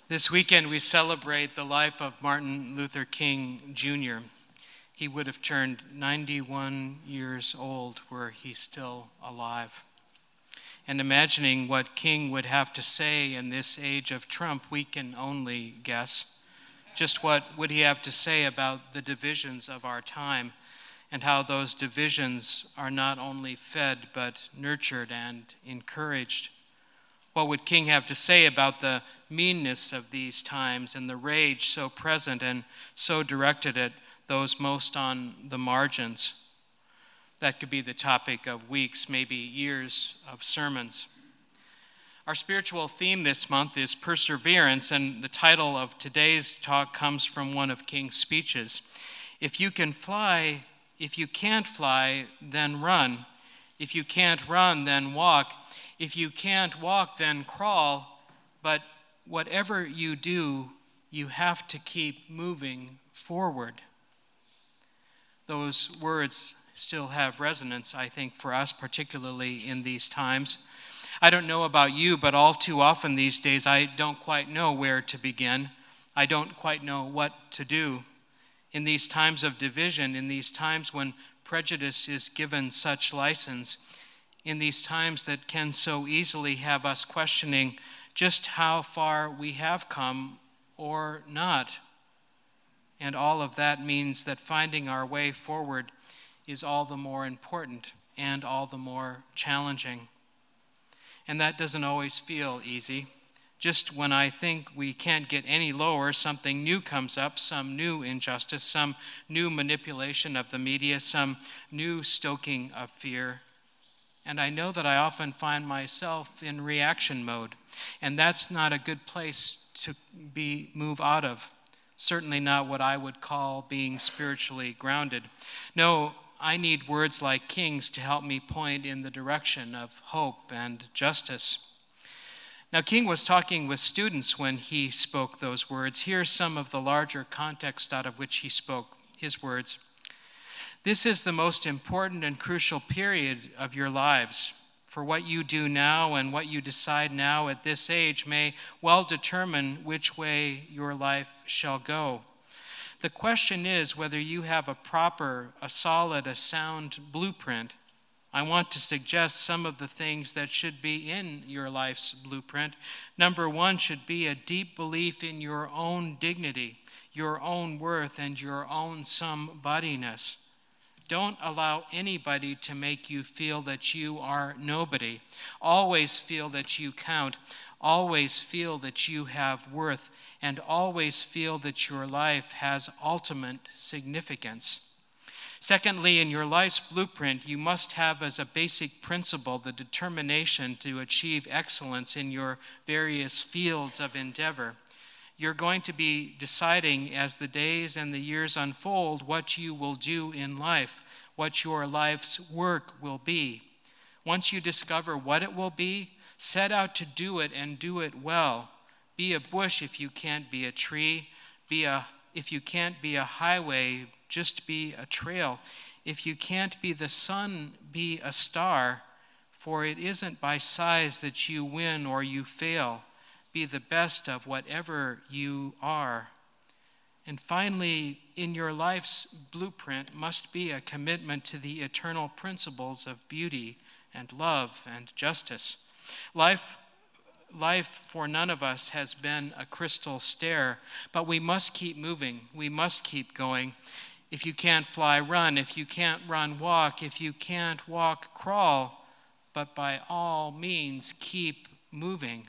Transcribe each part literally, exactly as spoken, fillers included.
This weekend we celebrate the life of Martin Luther King Junior He would have turned ninety-one years old were he still alive. And imagining what King would have to say in this age of Trump, we can only guess. Just what would he have to say about the divisions of our time and how those divisions are not only fed but nurtured and encouraged? What would King have to say about the meanness of these times and the rage so present and so directed at those most on the margins? That could be the topic of weeks, maybe years of sermons. Our spiritual theme this month is perseverance, and the title of today's talk comes from one of King's speeches. If you can fly, if you can't fly, then run. If you can't run, then walk. If you can't walk, then crawl. But whatever you do, you have to keep moving forward. Those words still have resonance, I think, for us, particularly in these times. I don't know about you, but all too often these days, I don't quite know where to begin. I don't quite know what to do. In these times of division, in these times when prejudice is given such license, in these times that can so easily have us questioning just how far we have come or not. And all of that means that finding our way forward is all the more important and all the more challenging. And that doesn't always feel easy. Just when I think we can't get any lower, something new comes up, some new injustice, some new manipulation of the media, some new stoking of fear. And I know that I often find myself in reaction mode, and that's not a good place to be move out of. Certainly not what I would call being spiritually grounded. No, I need words like King's to help me point in the direction of hope and justice. Now, King was talking with students when he spoke those words. Here's some of the larger context out of which he spoke his words. This is the most important and crucial period of your lives. For what you do now and what you decide now at this age may well determine which way your life shall go. The question is whether you have a proper, a solid, a sound blueprint. I want to suggest some of the things that should be in your life's blueprint. Number one should be a deep belief in your own dignity, your own worth, and your own somebodyness. Don't allow anybody to make you feel that you are nobody. Always feel that you count. Always feel that you have worth. And always feel that your life has ultimate significance. Secondly, in your life's blueprint, you must have as a basic principle the determination to achieve excellence in your various fields of endeavor. You're going to be deciding as the days and the years unfold what you will do in life, what your life's work will be. Once you discover what it will be, set out to do it and do it well. Be a bush if you can't be a tree. Be a, if you can't be a highway, just be a trail. If you can't be the sun, be a star. For it isn't by size that you win or you fail. Be the best of whatever you are. And finally, in your life's blueprint must be a commitment to the eternal principles of beauty and love and justice. Life, life for none of us has been a crystal stair, but we must keep moving. We must keep going. If you can't fly, run. If you can't run, walk. If you can't walk, crawl. But by all means, keep moving.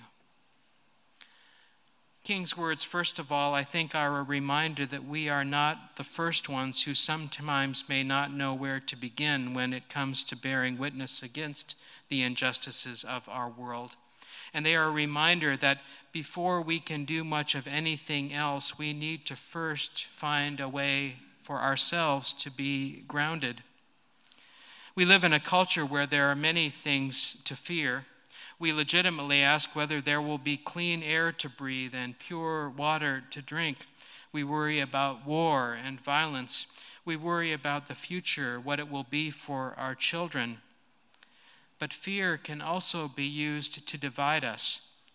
King's words, first of all, I think are a reminder that we are not the first ones who sometimes may not know where to begin when it comes to bearing witness against the injustices of our world. And they are a reminder that before we can do much of anything else, we need to first find a way for ourselves to be grounded. We live in a culture where there are many things to fear. We legitimately ask whether there will be clean air to breathe and pure water to drink. We worry about war and violence. We worry about the future, what it will be for our children. But fear can also be used to divide us,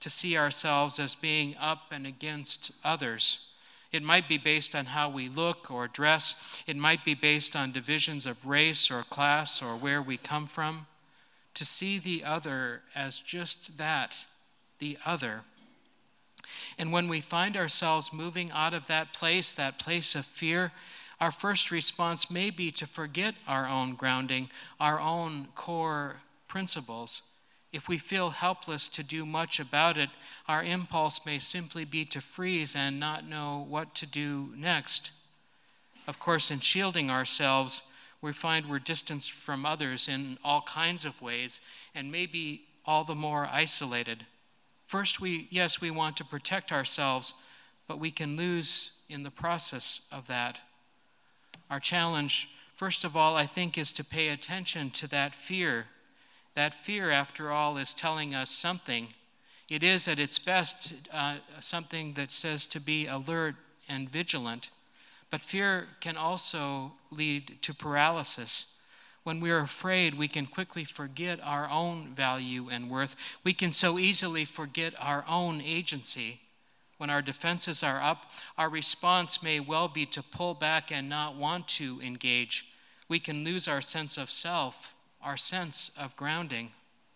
to see ourselves as being up and against others. It might be based on how we look or dress. It might be based on divisions of race or class or where we come from. To see the other as just that, the other. And when we find ourselves moving out of that place, that place of fear, our first response may be to forget our own grounding, our own core principles. If we feel helpless to do much about it, our impulse may simply be to freeze and not know what to do next. Of course, in shielding ourselves, we find we're distanced from others in all kinds of ways, and maybe all the more isolated. First, we, yes, we want to protect ourselves, but we can lose in the process of that. Our challenge, first of all, I think, is to pay attention to that fear. That fear, after all, is telling us something. It is, at its best, uh, something that says to be alert and vigilant. But fear can also lead to paralysis. When we are afraid, we can quickly forget our own value and worth. We can so easily forget our own agency. When our defenses are up, our response may well be to pull back and not want to engage. We can lose our sense of self, our sense of grounding.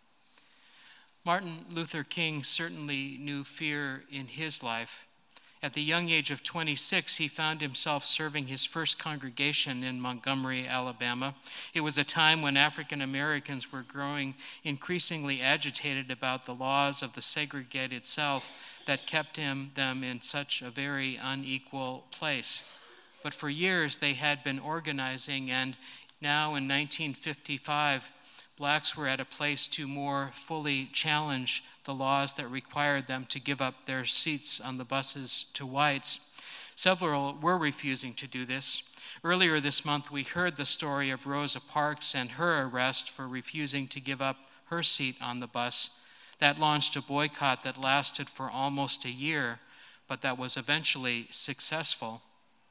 Martin Luther King certainly knew fear in his life. At the young age of twenty-six, he found himself serving his first congregation in Montgomery, Alabama. It was a time when African Americans were growing increasingly agitated about the laws of the segregated South that kept him, them in such a very unequal place. But for years, they had been organizing, and now in nineteen fifty-five, blacks were at a place to more fully challenge the laws that required them to give up their seats on the buses to whites. Several were refusing to do this. Earlier this month, we heard the story of Rosa Parks and her arrest for refusing to give up her seat on the bus. That launched a boycott that lasted for almost a year, but that was eventually successful.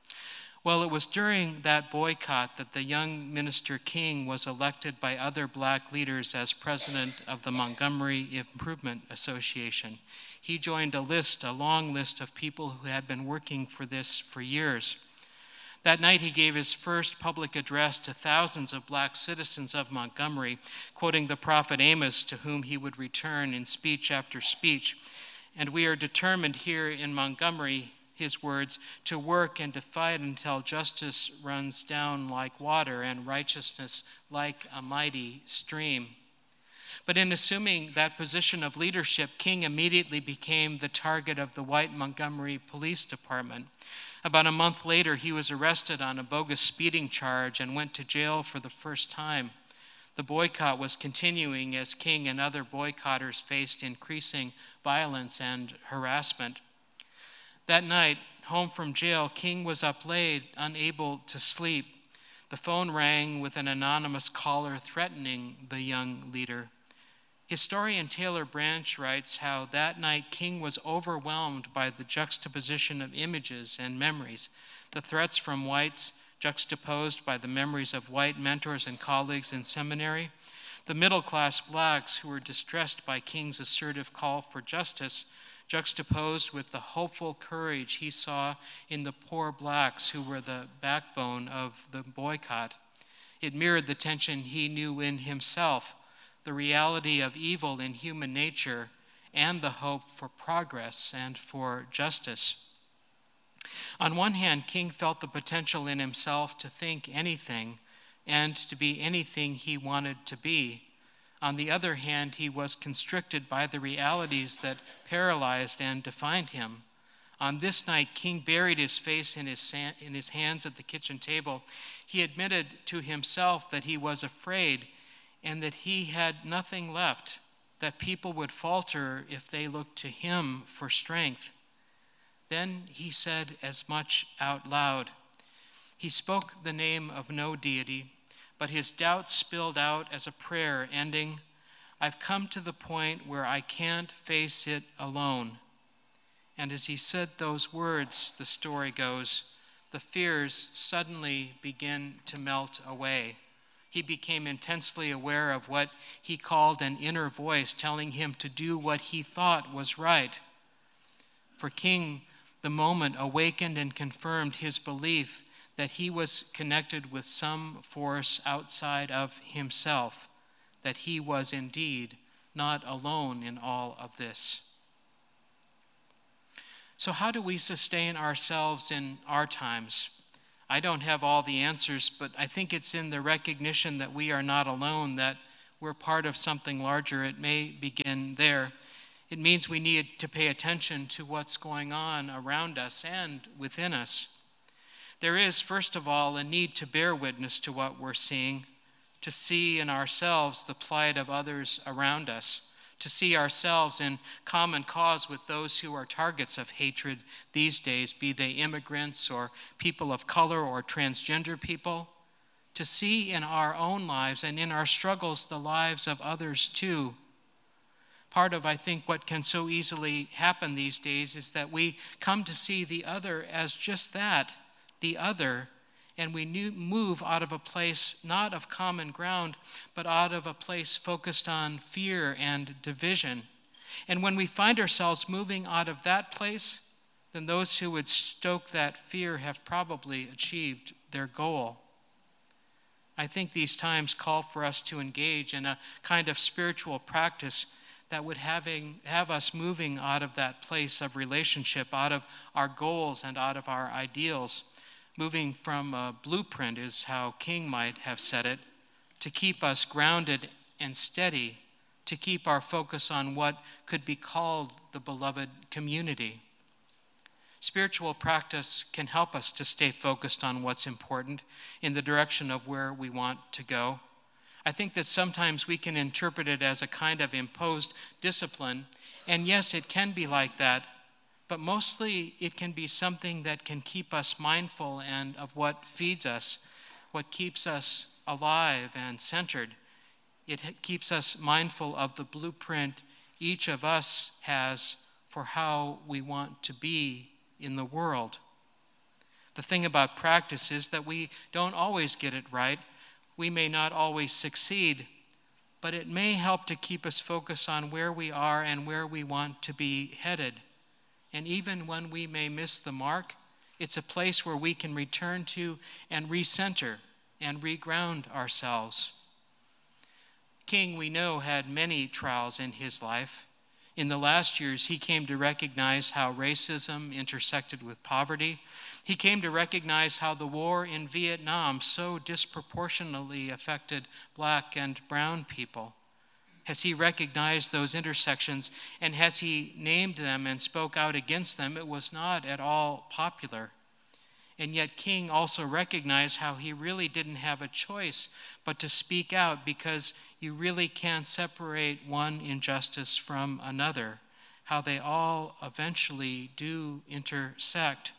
Well, it was during that boycott that the young minister King was elected by other black leaders as president of the Montgomery Improvement Association. He joined a list, a long list of people who had been working for this for years. That night, he gave his first public address to thousands of black citizens of Montgomery, quoting the prophet Amos, to whom he would return in speech after speech. And we are determined here in Montgomery, his words, to work and to fight until justice runs down like water and righteousness like a mighty stream. But in assuming that position of leadership, King immediately became the target of the white Montgomery Police Department. About a month later, he was arrested on a bogus speeding charge and went to jail for the first time. The boycott was continuing as King and other boycotters faced increasing violence and harassment. That night, home from jail, King was up late, unable to sleep. The phone rang with an anonymous caller threatening the young leader. Historian Taylor Branch writes how that night King was overwhelmed by the juxtaposition of images and memories, the threats from whites juxtaposed by the memories of white mentors and colleagues in seminary, the middle-class blacks who were distressed by King's assertive call for justice, juxtaposed with the hopeful courage he saw in the poor blacks who were the backbone of the boycott. It mirrored the tension he knew in himself, the reality of evil in human nature, and the hope for progress and for justice. On one hand, King felt the potential in himself to think anything and to be anything he wanted to be. On the other hand, he was constricted by the realities that paralyzed and defined him. On this night, King buried his face in his, in his hands at the kitchen table. He admitted to himself that he was afraid and that he had nothing left, that people would falter if they looked to him for strength. Then he said as much out loud. He spoke the name of no deity, but his doubts spilled out as a prayer ending, "I've come to the point where I can't face it alone." And as he said those words, the story goes, the fears suddenly begin to melt away. He became intensely aware of what he called an inner voice telling him to do what he thought was right. For King, the moment awakened and confirmed his belief that he was connected with some force outside of himself, that he was indeed not alone in all of this. So how do we sustain ourselves in our times? I don't have all the answers, but I think it's in the recognition that we are not alone, that we're part of something larger. It may begin there. It means we need to pay attention to what's going on around us and within us. There is, first of all, a need to bear witness to what we're seeing, to see in ourselves the plight of others around us, to see ourselves in common cause with those who are targets of hatred these days, be they immigrants or people of color or transgender people, to see in our own lives and in our struggles the lives of others too. Part of, I think, what can so easily happen these days is that we come to see the other as just that, the other, and we move out of a place not of common ground, but out of a place focused on fear and division. And when we find ourselves moving out of that place, then those who would stoke that fear have probably achieved their goal. I think these times call for us to engage in a kind of spiritual practice that would having, have us moving out of that place of relationship, out of our goals and out of our ideals. Moving from a blueprint is how King might have said it, to keep us grounded and steady, to keep our focus on what could be called the beloved community. Spiritual practice can help us to stay focused on what's important in the direction of where we want to go. I think that sometimes we can interpret it as a kind of imposed discipline, and yes, it can be like that. But mostly it can be something that can keep us mindful and of what feeds us, what keeps us alive and centered. It keeps us mindful of the blueprint each of us has for how we want to be in the world. The thing about practice is that we don't always get it right. We may not always succeed, but it may help to keep us focused on where we are and where we want to be headed. And even when we may miss the mark, it's a place where we can return to and recenter and reground ourselves. King, we know, had many trials in his life. In the last years, he came to recognize how racism intersected with poverty. He came to recognize how the war in Vietnam so disproportionately affected black and brown people. Has he recognized those intersections, and has he named them and spoke out against them? It was not at all popular. And yet King also recognized how he really didn't have a choice but to speak out, because you really can't separate one injustice from another, how they all eventually do intersect.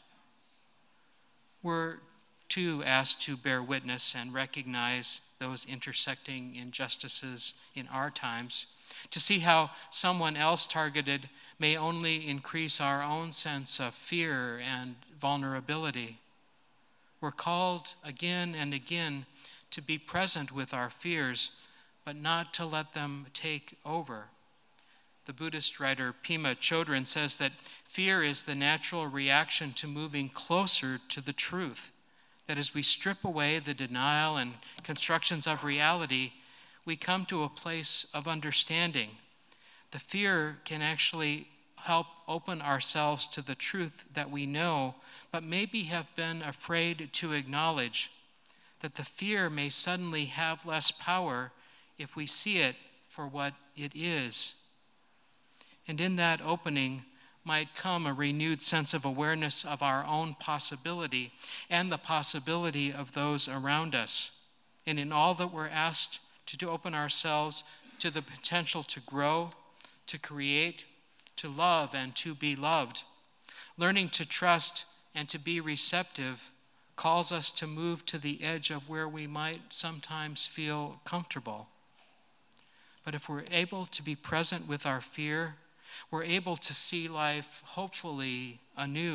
We're too asked to bear witness and recognize those intersecting injustices in our times, to see how someone else targeted may only increase our own sense of fear and vulnerability. We're called again and again to be present with our fears, but not to let them take over. The Buddhist writer Pema Chodron says that fear is the natural reaction to moving closer to the truth. That as we strip away the denial and constructions of reality, we come to a place of understanding. The fear can actually help open ourselves to the truth that we know, but maybe have been afraid to acknowledge, that the fear may suddenly have less power if we see it for what it is. And in that opening might come a renewed sense of awareness of our own possibility and the possibility of those around us. And in all that we're asked to, to open ourselves to the potential to grow, to create, to love, and to be loved. Learning to trust and to be receptive calls us to move to the edge of where we might sometimes feel comfortable. But if we're able to be present with our fear, we're able to see life hopefully anew.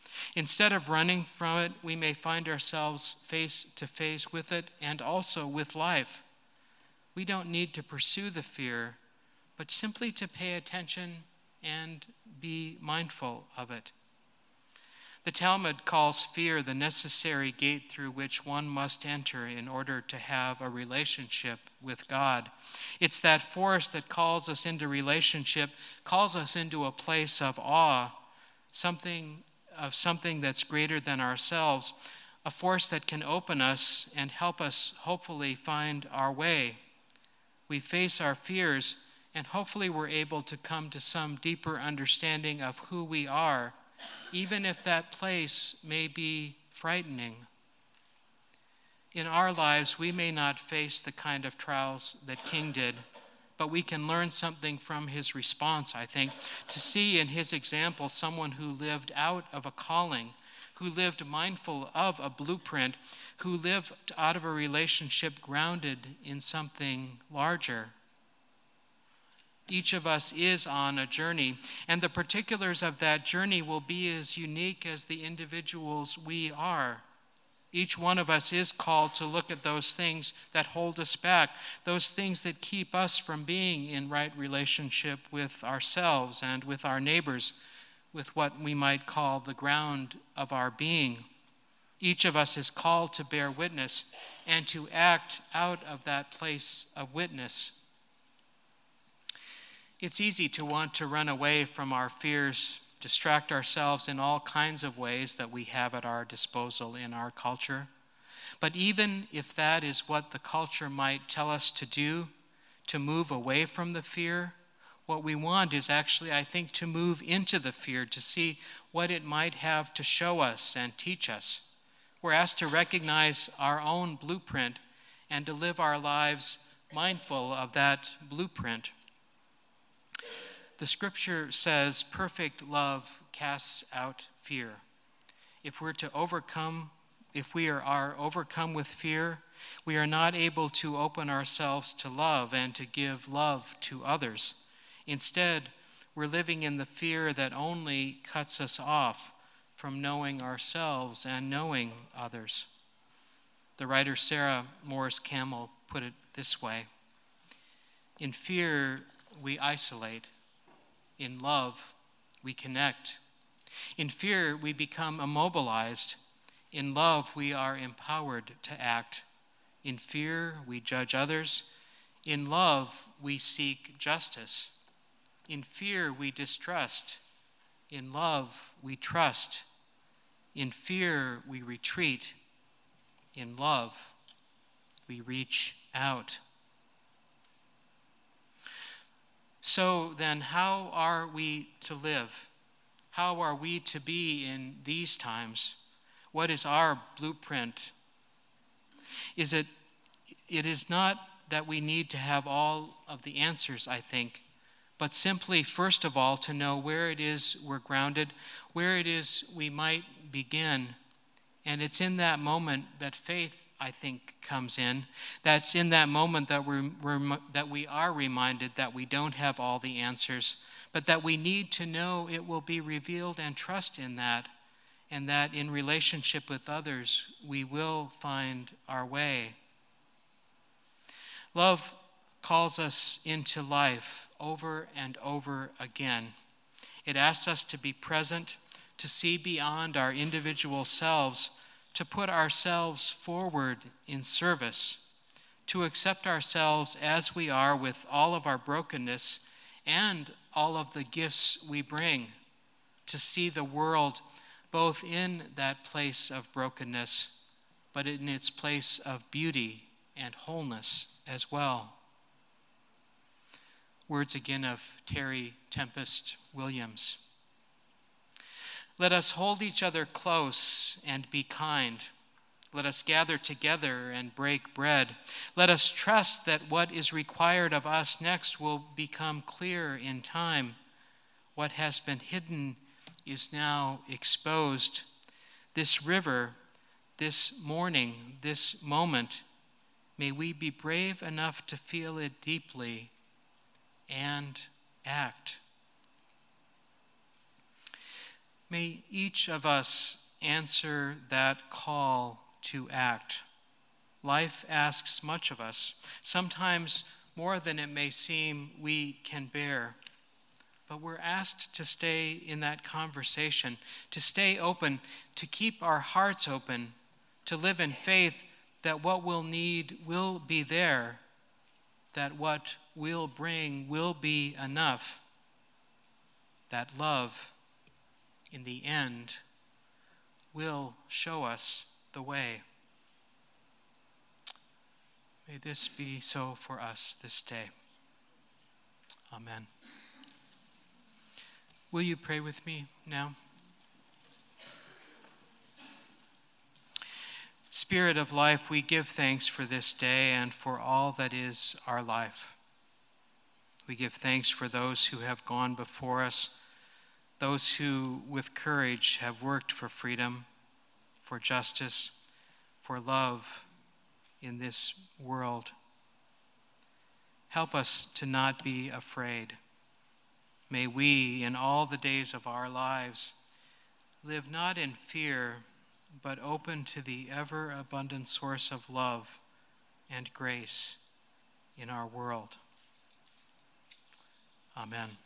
Instead of running from it, we may find ourselves face to face with it and also with life. We don't need to pursue the fear, but simply to pay attention and be mindful of it. The Talmud calls fear the necessary gate through which one must enter in order to have a relationship with God. It's that force that calls us into relationship, calls us into a place of awe, something of something that's greater than ourselves, a force that can open us and help us hopefully find our way. We face our fears, and hopefully we're able to come to some deeper understanding of who we are, even if that place may be frightening. In our lives, we may not face the kind of trials that King did, but we can learn something from his response, I think, to see in his example someone who lived out of a calling, who lived mindful of a blueprint, who lived out of a relationship grounded in something larger. Each of us is on a journey, and the particulars of that journey will be as unique as the individuals we are. Each one of us is called to look at those things that hold us back, those things that keep us from being in right relationship with ourselves and with our neighbors, with what we might call the ground of our being. Each of us is called to bear witness and to act out of that place of witness. It's easy to want to run away from our fears, distract ourselves in all kinds of ways that we have at our disposal in our culture. But even if that is what the culture might tell us to do, to move away from the fear, what we want is actually, I think, to move into the fear, to see what it might have to show us and teach us. We're asked to recognize our own blueprint and to live our lives mindful of that blueprint. The scripture says, perfect love casts out fear. If we're to overcome, if we are, are overcome with fear, we are not able to open ourselves to love and to give love to others. Instead, we're living in the fear that only cuts us off from knowing ourselves and knowing others. The writer Sarah Morris Campbell put it this way: in fear, we isolate. In love, we connect. In fear, we become immobilized. In love, we are empowered to act. In fear, we judge others. In love, we seek justice. In fear, we distrust. In love, we trust. In fear, we retreat. In love, we reach out. So then, how are we to live? How are we to be in these times? What is our blueprint? Is it, it is not that we need to have all of the answers, I think, but simply, first of all, to know where it is we're grounded, where it is we might begin. And it's in that moment that faith, I think, comes in. That's in that moment that we're, we're, that we are reminded that we don't have all the answers, but that we need to know it will be revealed and trust in that, and that in relationship with others, we will find our way. Love calls us into life over and over again. It asks us to be present, to see beyond our individual selves, to put ourselves forward in service, to accept ourselves as we are with all of our brokenness and all of the gifts we bring, to see the world both in that place of brokenness, but in its place of beauty and wholeness as well. Words again of Terry Tempest Williams. Let us hold each other close and be kind. Let us gather together and break bread. Let us trust that what is required of us next will become clear in time. What has been hidden is now exposed. This river, this morning, this moment, may we be brave enough to feel it deeply and act. May each of us answer that call to act. Life asks much of us, sometimes more than it may seem we can bear. But we're asked to stay in that conversation, to stay open, to keep our hearts open, to live in faith that what we'll need will be there, that what we'll bring will be enough, that love, in the end, will show us the way. May this be so for us this day. Amen. Will you pray with me now? Spirit of life, we give thanks for this day and for all that is our life. We give thanks for those who have gone before us, those who with courage have worked for freedom, for justice, for love in this world. Help us to not be afraid. May we, in all the days of our lives, live not in fear, but open to the ever-abundant source of love and grace in our world. Amen.